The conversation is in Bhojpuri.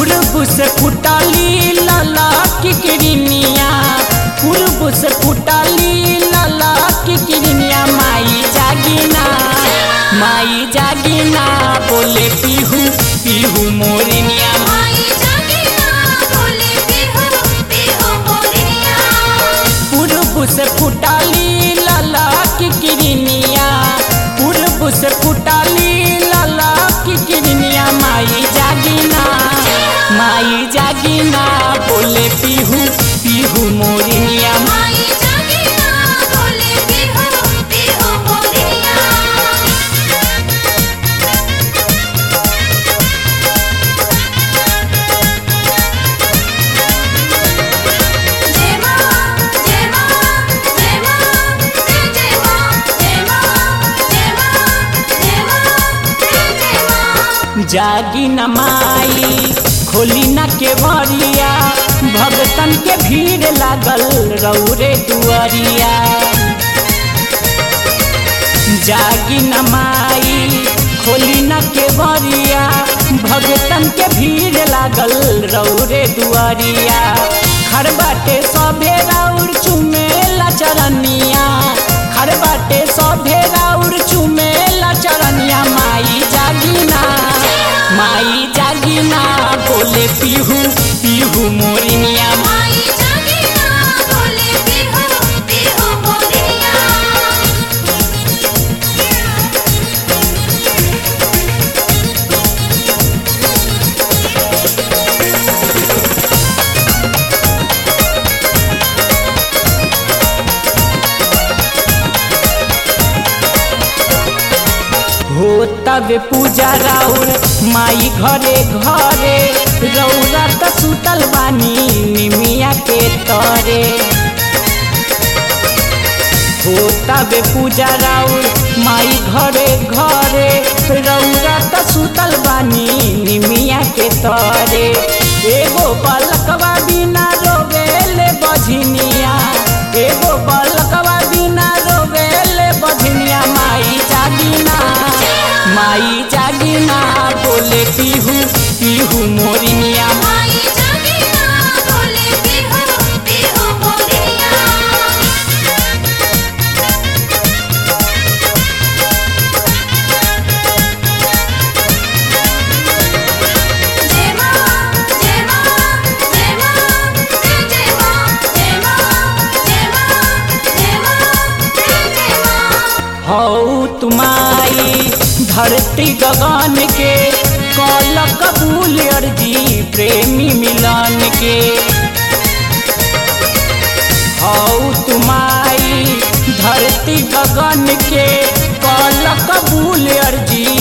पूर्व से फुटली लाला की किरनिया, पूर्व से फुटली लाला की किरनिया। माई जागिना, माई जागिना, बोले पीहू पीहू मोरनिया। माई जागिना, बोले पीहू पीहू मोरनिया। पूर्व से फुटली लाला की किरनिया, पूर्व से फुटली लाला की किरनिया। माई जागिना, माई जागिना, बोले पीहू पीहू मोरनिया। माई जागिना, बोले पीहू पीहू मोरनिया। जय मां जय मां जय मां जय मां जय मां जय मां जय मां जय मां। जागी न माई खोली न केवरिया, भगतन के भीड़ लागल रौरे दुआरिया। जागी न माई खोली न केवरिया, भगतन के भीड़ लागल रौरे दुआरिया। खर बाटे सभे राउर चुमेला चरनिया, खर बाटे सभे राउर चुमेला चरनिया। माई जागिना, माई जागिना, बोले पीहू पीहू मोरनिया। माई जागिना, बोले पीहू पीहू मोरनिया। हो तब पूजा राउर माई घरे घरे, रौरा त सुतल बानी निमिया के तरे। हो तब पूजा राउर माई घरे घरे, रौरा त सुतल बानी निमिया के तरे। एगो बलकवा बिना रोवेले बझनिया, एगो बलकवा बिना रोवेले बझनिया। माई जागिना, माई जागिना, बोले पीहू पीहू मोरनिया। माई जागिना, बोले पीहू पीहू मोरनिया। जय मां जय मां जय मां जय मां जय मां जय मां जय मां जय मां। हौ तुम्हारी धरती गगन के, कल कबूल अर्जी प्रेमी मिलन के। हौ तुम्हारी धरती गगन के, कल कबूल अर्जी